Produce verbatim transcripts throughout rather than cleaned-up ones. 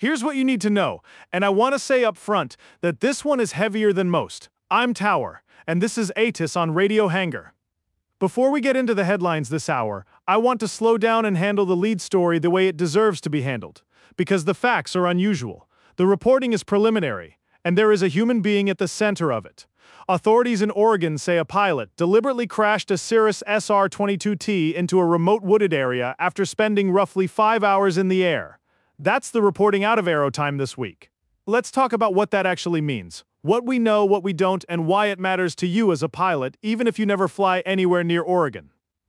Here's what you need to know, and I want to say up front that this one is heavier than most. I'm Tower, and this is Atis on Radio Hangar. Before we get into the headlines this hour, I want to slow down and handle the lead story the way it deserves to be handled, because the facts are unusual. The reporting is preliminary, and there is a human being at the center of it. Authorities in Oregon say a pilot deliberately crashed a Cirrus S R twenty-two T into a remote wooded area after spending roughly five hours in the air. That's the reporting out of Aerotime this week. Let's talk about what that actually means. What we know, what we don't, and why it matters to you as a pilot, even if you never fly anywhere near Oregon.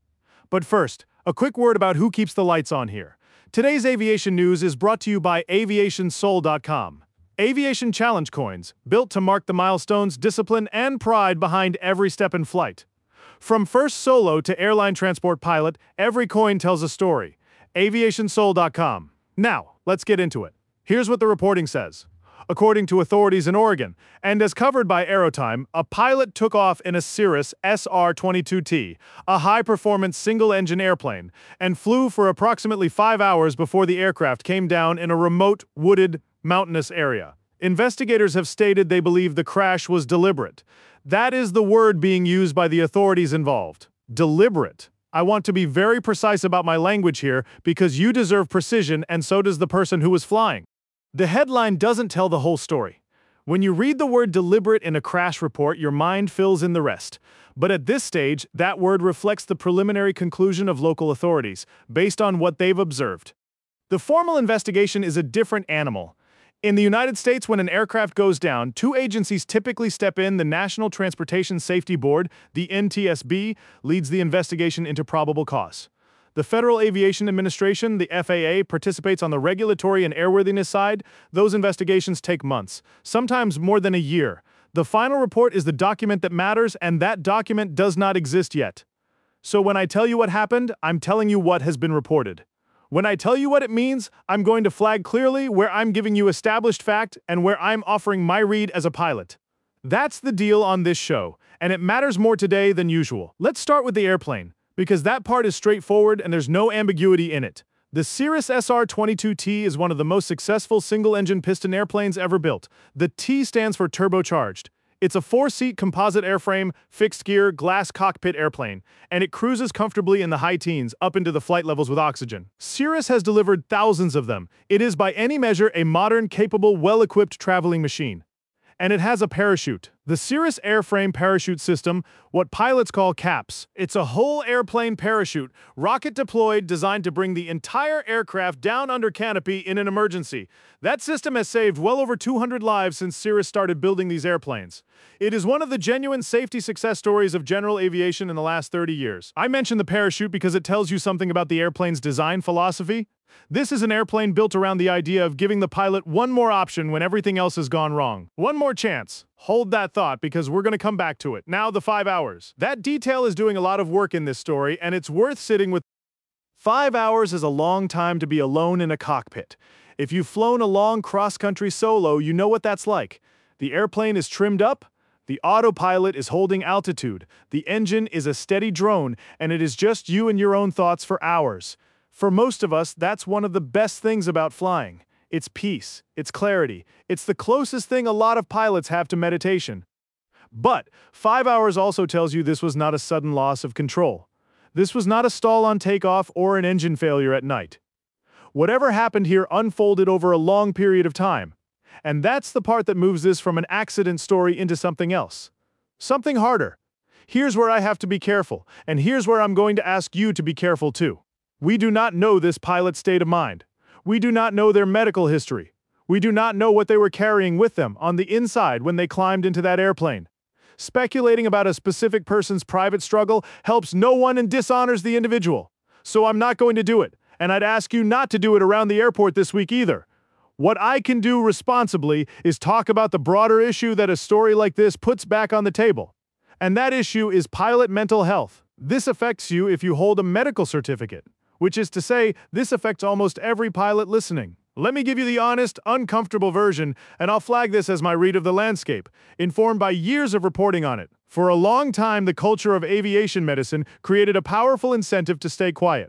But first, a quick word about who keeps the lights on here. Today's aviation news is brought to you by aviation soul dot com. Aviation challenge coins, built to mark the milestones, discipline, and pride behind every step in flight. From first solo to airline transport pilot, every coin tells a story. aviation soul dot com. Now, let's get into it. Here's what the reporting says. According to authorities in Oregon, and as covered by Aerotime, a pilot took off in a Cirrus S R twenty-two T, a high-performance single-engine airplane, and flew for approximately five hours before the aircraft came down in a remote, wooded, mountainous area. Investigators have stated they believe the crash was deliberate. That is the word being used by the authorities involved. Deliberate. I want to be very precise about my language here because you deserve precision and so does the person who was flying. The headline doesn't tell the whole story. When you read the word deliberate in a crash report, your mind fills in the rest. But at this stage, that word reflects the preliminary conclusion of local authorities, based on what they've observed. The formal investigation is a different animal. In the United States, when an aircraft goes down, two agencies typically step in. The National Transportation Safety Board, the N T S B, leads the investigation into probable cause. The Federal Aviation Administration, the F A A, participates on the regulatory and airworthiness side. Those investigations take months, sometimes more than a year. The final report is the document that matters, and that document does not exist yet. So when I tell you what happened, I'm telling you what has been reported. When I tell you what it means, I'm going to flag clearly where I'm giving you established fact and where I'm offering my read as a pilot. That's the deal on this show, and it matters more today than usual. Let's start with the airplane, because that part is straightforward and there's no ambiguity in it. The Cirrus S R twenty-two T is one of the most successful single-engine piston airplanes ever built. The T stands for turbocharged. It's a four-seat composite airframe, fixed-gear, glass cockpit airplane, and it cruises comfortably in the high teens, up into the flight levels with oxygen. Cirrus has delivered thousands of them. It is by any measure a modern, capable, well-equipped traveling machine. And it has a parachute. The Cirrus airframe parachute system, what pilots call CAPS. It's a whole airplane parachute, rocket-deployed, designed to bring the entire aircraft down under canopy in an emergency. That system has saved well over two hundred lives since Cirrus started building these airplanes. It is one of the genuine safety success stories of general aviation in the last thirty years. I mention the parachute because it tells you something about the airplane's design philosophy. This is an airplane built around the idea of giving the pilot one more option when everything else has gone wrong. One more chance. Hold that thought because we're going to come back to it. Now the five hours. That detail is doing a lot of work in this story, and it's worth sitting with. Five hours is a long time to be alone in a cockpit. If you've flown a long cross-country solo, you know what that's like. The airplane is trimmed up, the autopilot is holding altitude, the engine is a steady drone, and it is just you and your own thoughts for hours. For most of us, that's one of the best things about flying. It's peace, it's clarity, it's the closest thing a lot of pilots have to meditation. But five hours also tells you this was not a sudden loss of control. This was not a stall on takeoff or an engine failure at night. Whatever happened here unfolded over a long period of time. And that's the part that moves this from an accident story into something else. Something harder. Here's where I have to be careful, and here's where I'm going to ask you to be careful too. We do not know this pilot's state of mind. We do not know their medical history. We do not know what they were carrying with them on the inside when they climbed into that airplane. Speculating about a specific person's private struggle helps no one and dishonors the individual. So I'm not going to do it, and I'd ask you not to do it around the airport this week either. What I can do responsibly is talk about the broader issue that a story like this puts back on the table. And that issue is pilot mental health. This affects you if you hold a medical certificate. Which is to say, this affects almost every pilot listening. Let me give you the honest, uncomfortable version, and I'll flag this as my read of the landscape, informed by years of reporting on it. For a long time, the culture of aviation medicine created a powerful incentive to stay quiet.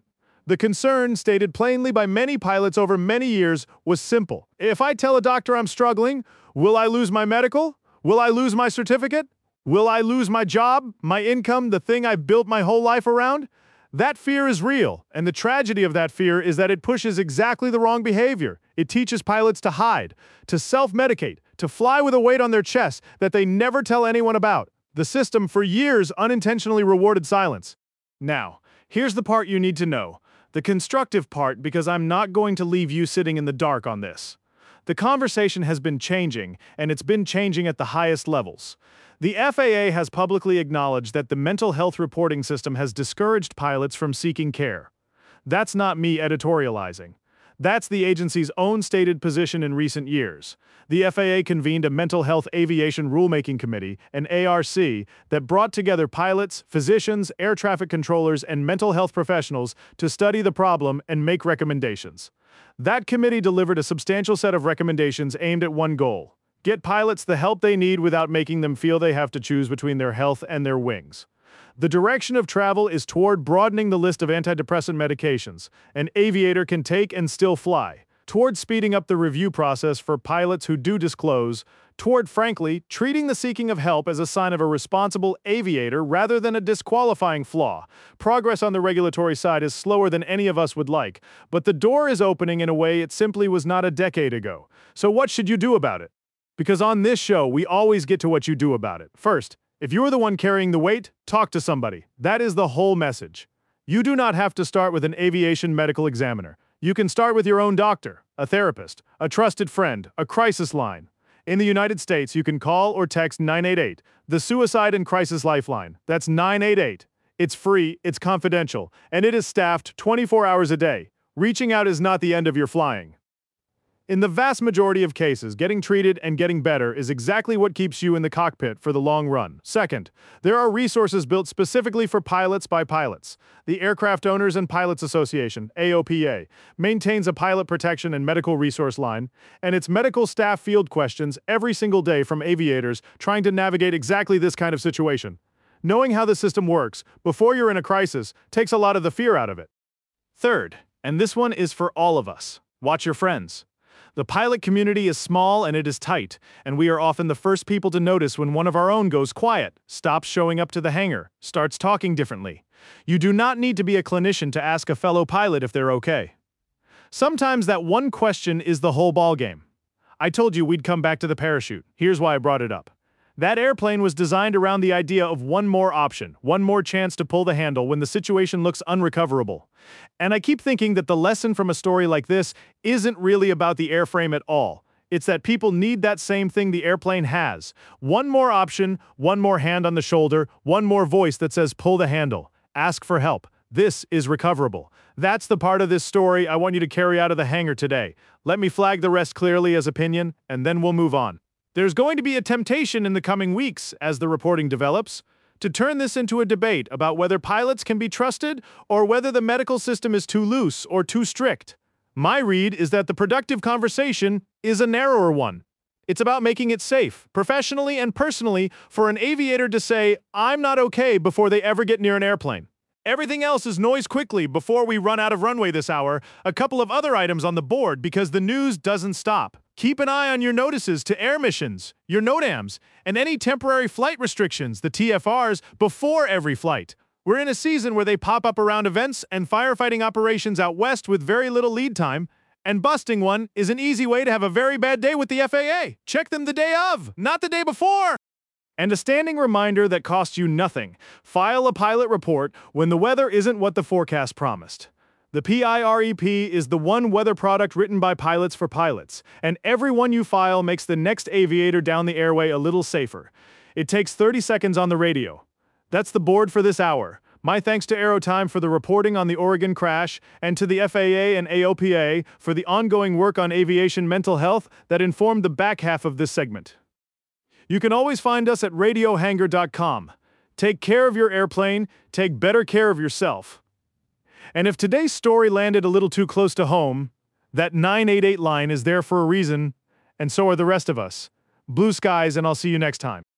The concern, stated plainly by many pilots over many years, was simple. If I tell a doctor I'm struggling, will I lose my medical? Will I lose my certificate? Will I lose my job, my income, the thing I've built my whole life around? That fear is real, and the tragedy of that fear is that it pushes exactly the wrong behavior. It teaches pilots to hide, to self-medicate, to fly with a weight on their chest that they never tell anyone about. The system, for years, unintentionally rewarded silence. Now, here's the part you need to know. The constructive part, because I'm not going to leave you sitting in the dark on this. The conversation has been changing, and it's been changing at the highest levels. The F A A has publicly acknowledged that the mental health reporting system has discouraged pilots from seeking care. That's not me editorializing. That's the agency's own stated position in recent years. The F A A convened a Mental Health Aviation Rulemaking Committee, an A R C, that brought together pilots, physicians, air traffic controllers, and mental health professionals to study the problem and make recommendations. That committee delivered a substantial set of recommendations aimed at one goal: get pilots the help they need without making them feel they have to choose between their health and their wings. The direction of travel is toward broadening the list of antidepressant medications an aviator can take and still fly, toward speeding up the review process for pilots who do disclose, toward, frankly, treating the seeking of help as a sign of a responsible aviator rather than a disqualifying flaw. Progress on the regulatory side is slower than any of us would like, but the door is opening in a way it simply was not a decade ago. So what should you do about it? Because on this show, we always get to what you do about it. First, if you are the one carrying the weight, talk to somebody. That is the whole message. You do not have to start with an aviation medical examiner. You can start with your own doctor, a therapist, a trusted friend, a crisis line. In the United States, you can call or text nine eight eight, the Suicide and Crisis Lifeline. That's nine eight eight. It's free, it's confidential, and it is staffed twenty-four hours a day. Reaching out is not the end of your flying. In the vast majority of cases, getting treated and getting better is exactly what keeps you in the cockpit for the long run. Second, there are resources built specifically for pilots by pilots. The Aircraft Owners and Pilots Association, A O P A, maintains a pilot protection and medical resource line, and its medical staff field questions every single day from aviators trying to navigate exactly this kind of situation. Knowing how the system works before you're in a crisis takes a lot of the fear out of it. Third, and this one is for all of us, watch your friends. The pilot community is small and it is tight, and we are often the first people to notice when one of our own goes quiet, stops showing up to the hangar, starts talking differently. You do not need to be a clinician to ask a fellow pilot if they're okay. Sometimes that one question is the whole ballgame. I told you we'd come back to the parachute. Here's why I brought it up. That airplane was designed around the idea of one more option, one more chance to pull the handle when the situation looks unrecoverable. And I keep thinking that the lesson from a story like this isn't really about the airframe at all. It's that people need that same thing the airplane has. One more option, one more hand on the shoulder, one more voice that says pull the handle, ask for help. This is recoverable. That's the part of this story I want you to carry out of the hangar today. Let me flag the rest clearly as opinion, and then we'll move on. There's going to be a temptation in the coming weeks, as the reporting develops, to turn this into a debate about whether pilots can be trusted or whether the medical system is too loose or too strict. My read is that the productive conversation is a narrower one. It's about making it safe, professionally and personally, for an aviator to say, "I'm not okay," before they ever get near an airplane. Everything else is noise quickly before we run out of runway this hour. A couple of other items on the board because the news doesn't stop. Keep an eye on your notices to air missions, your NOTAMs, and any temporary flight restrictions, the T F Rs, before every flight. We're in a season where they pop up around events and firefighting operations out west with very little lead time, and busting one is an easy way to have a very bad day with the F A A. Check them the day of, not the day before. And a standing reminder that costs you nothing. File a pilot report when the weather isn't what the forecast promised. The P I R E P is the one weather product written by pilots for pilots, and every one you file makes the next aviator down the airway a little safer. It takes thirty seconds on the radio. That's the board for this hour. My thanks to Aerotime for the reporting on the Oregon crash, and to the F A A and A O P A for the ongoing work on aviation mental health that informed the back half of this segment. You can always find us at radio hangar dot com. Take care of your airplane, take better care of yourself. And if today's story landed a little too close to home, that nine eight eight line is there for a reason, and so are the rest of us. Blue skies, and I'll see you next time.